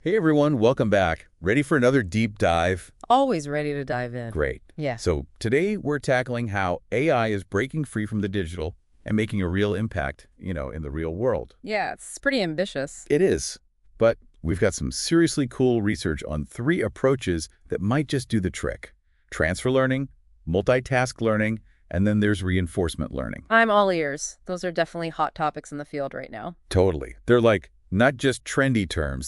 Hey everyone, welcome back. Ready for another deep dive? Always ready to dive in. Great. Yeah. So today we're tackling how AI is breaking free from the digital and making a real impact, in the real world. Yeah, it's pretty ambitious. It is. But we've got some seriously cool research on three approaches that might just do the trick. Transfer learning, multitask learning, and then there's reinforcement learning. I'm all ears. Those are definitely hot topics in the field right now. Totally. They're like not just trendy terms,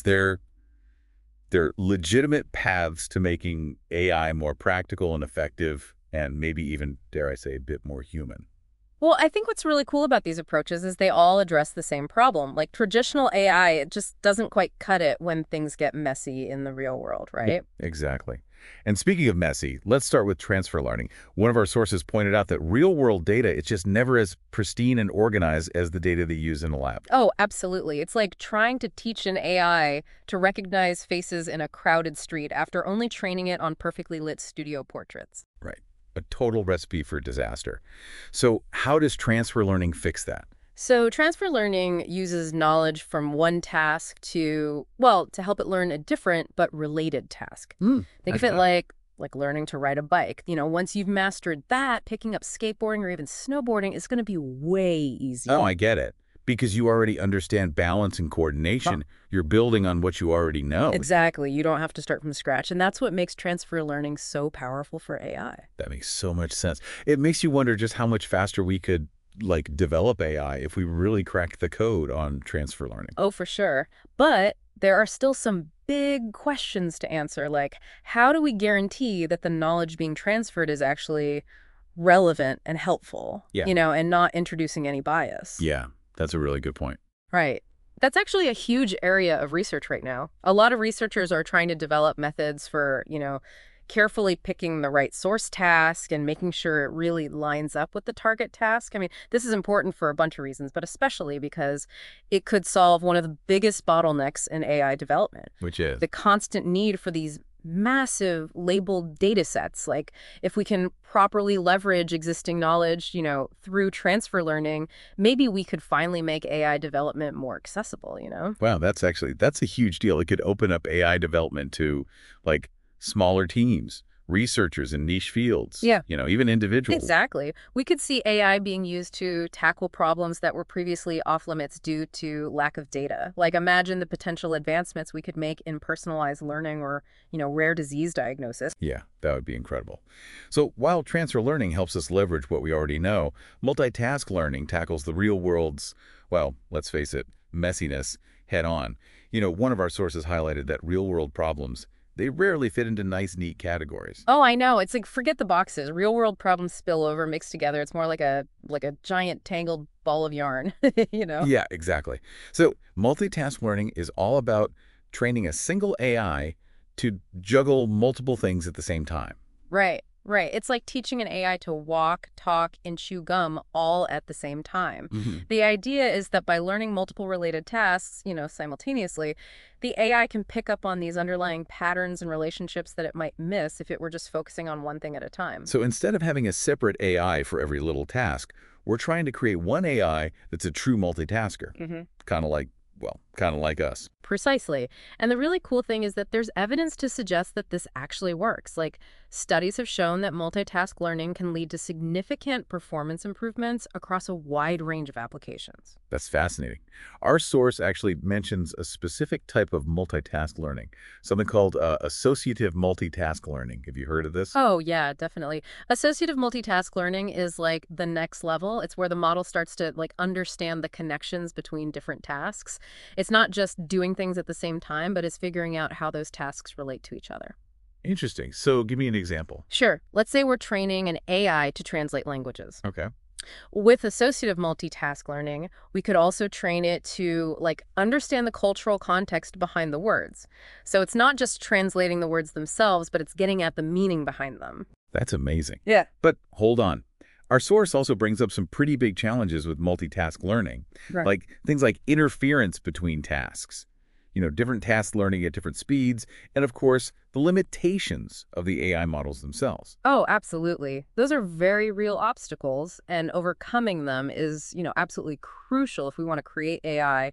they're legitimate paths to making AI more practical and effective and maybe even, dare I say, a bit more human. Well, I think what's really cool about these approaches is they all address the same problem. Like traditional AI, it just doesn't quite cut it when things get messy in the real world, Yeah, right? exactly. And speaking of messy, let's start with transfer learning. One of our sources pointed out that real-world data is just never as pristine and organized as the data they use in a lab. Oh, absolutely. It's like trying to teach an AI to recognize faces in a crowded street after only training it on perfectly lit studio portraits. Right. A total recipe for disaster. So how does transfer learning fix that? So transfer learning uses knowledge from one task to, well, to help it learn a different but related task. Think of How's it that? like learning to ride a bike. Once you've mastered that, picking up skateboarding or even snowboarding is going to be way Oh, easier. I get it. Because you already understand balance and coordination, you're building on what you already know. Exactly. You don't have to start from scratch. And that's what makes transfer learning so powerful for AI. That makes so much sense. It makes you wonder just how much faster we could, develop AI if we really cracked the code on transfer learning. Oh, for sure. But there are still some big questions to answer, like how do we guarantee that the knowledge being transferred is actually relevant and helpful, Yeah. and not introducing any bias? Yeah, that's a really good point. Right. That's actually a huge area of research right now. A lot of researchers are trying to develop methods for, carefully picking the right source task and making sure it really lines up with the target task. I mean, this is important for a bunch of reasons, but especially because it could solve one of the biggest bottlenecks in AI development, Which is? the constant need for these massive labeled data sets. Like if we can properly leverage existing knowledge, through transfer learning, maybe we could finally make AI development more accessible. Wow, that's a huge deal. It could open up AI development to, smaller teams, researchers in niche fields, Yeah. even individuals. Exactly. We could see AI being used to tackle problems that were previously off limits due to lack of data. Like imagine the potential advancements we could make in personalized learning or, rare disease diagnosis. Yeah, that would be incredible. So while transfer learning helps us leverage what we already know, multitask learning tackles the real world's, well, let's face it, messiness head on. One of our sources highlighted that real world problems, they rarely fit into nice, neat categories. Oh, I know. It's like forget the boxes. Real world problems spill over, mixed together. It's more like a giant tangled ball of yarn, you know? Yeah, exactly. So multitask learning is all about training a single AI to juggle multiple things at the same time. Right, right. It's like teaching an AI to walk, talk, and chew gum all at the same time. Hmm. The idea is that by learning multiple related tasks, simultaneously, the AI can pick up on these underlying patterns and relationships that it might miss if it were just focusing on one thing at a time. So instead of having a separate AI for every little task, we're trying to create one AI that's a true multitasker. Kind of like, well, kind of like us. Precisely. And the really cool thing is that there's evidence to suggest that this actually works. Like, studies have shown that multitask learning can lead to significant performance improvements across a wide range of applications. That's fascinating. Our source actually mentions a specific type of multitask learning, something called associative multitask learning. Have you heard of this? Oh, yeah, definitely. Associative multitask learning is like the next level. It's where the model starts to understand the connections between different tasks. It's not just doing things at the same time, but is figuring out how those tasks relate to each other. Interesting. So give me an example. Sure, let's say we're training an AI to translate languages. Okay. With associative multitask learning, we could also train it to understand the cultural context behind the words. So it's not just translating the words themselves, but it's getting at the meaning behind them. That's amazing. Yeah. But hold on. Our source also brings up some pretty big challenges with multitask learning, Right. like things like interference between tasks, different tasks learning at different speeds, and of course, the limitations of the AI models themselves. Oh, absolutely. Those are very real obstacles, and overcoming them is, absolutely crucial if we want to create AI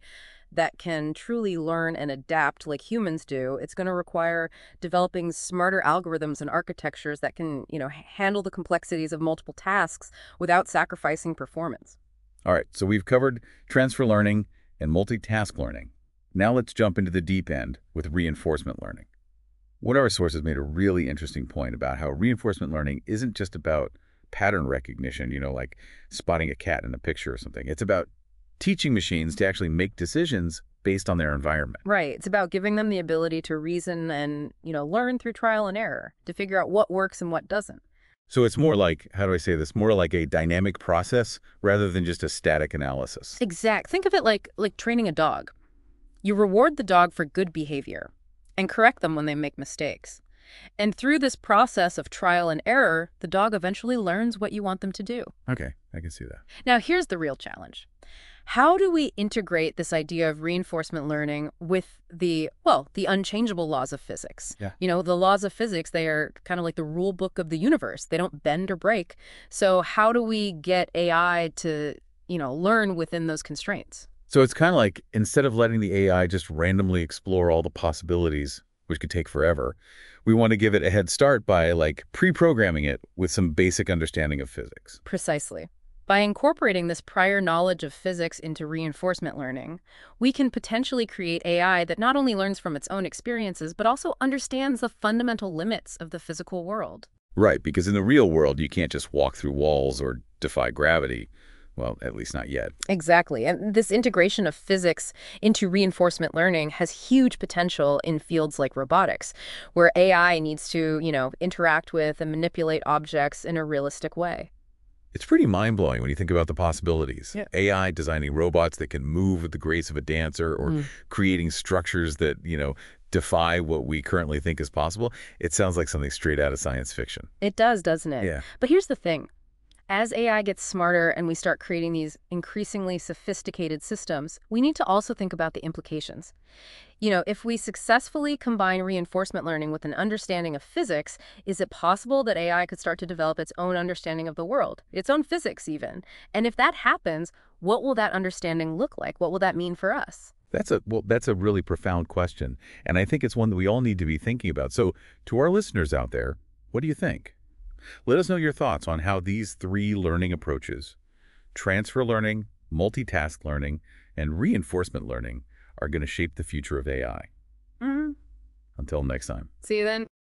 that can truly learn and adapt like humans do, it's going to require developing smarter algorithms and architectures that can, handle the complexities of multiple tasks without sacrificing performance. All right, so we've covered transfer learning and multitask learning. Now let's jump into the deep end with reinforcement learning. One of our sources made a really interesting point about how reinforcement learning isn't just about pattern recognition, like spotting a cat in a picture or something. It's about teaching machines to actually make decisions based on their environment. Right. It's about giving them the ability to reason and, learn through trial and error to figure out what works and what doesn't. So it's more like, how do I say this, more like a dynamic process rather than just a static analysis. Exact. Think of it like training a dog. You reward the dog for good behavior and correct them when they make mistakes. And through this process of trial and error, the dog eventually learns what you want them to do. Okay, I can see that. Now, here's the real challenge. How do we integrate this idea of reinforcement learning with the unchangeable laws of physics? Yeah. The laws of physics, they are kind of like the rule book of the universe. They don't bend or break. So how do we get AI to, learn within those constraints? So it's kind of like, instead of letting the AI just randomly explore all the possibilities, which could take forever, we want to give it a head start by pre-programming it with some basic understanding of physics. Precisely. By incorporating this prior knowledge of physics into reinforcement learning, we can potentially create AI that not only learns from its own experiences, but also understands the fundamental limits of the physical world. Right, because in the real world, you can't just walk through walls or defy gravity. Well, at least not yet. Exactly. And this integration of physics into reinforcement learning has huge potential in fields like robotics, where AI needs to, interact with and manipulate objects in a realistic way. It's pretty mind-blowing when you think about the possibilities. Yeah. AI designing robots that can move with the grace of a dancer, or creating structures that, defy what we currently think is possible. It sounds like something straight out of science fiction. It does, doesn't it? Yeah. But here's the thing. As AI gets smarter and we start creating these increasingly sophisticated systems, we need to also think about the implications. If we successfully combine reinforcement learning with an understanding of physics, is it possible that AI could start to develop its own understanding of the world, its own physics even? And if that happens, what will that understanding look like? What will that mean for us? That's a really profound question, and I think it's one that we all need to be thinking about. So to our listeners out there, what do you think? Let us know your thoughts on how these three learning approaches, transfer learning, multitask learning, and reinforcement learning, are going to shape the future of AI. Until next time. See you then.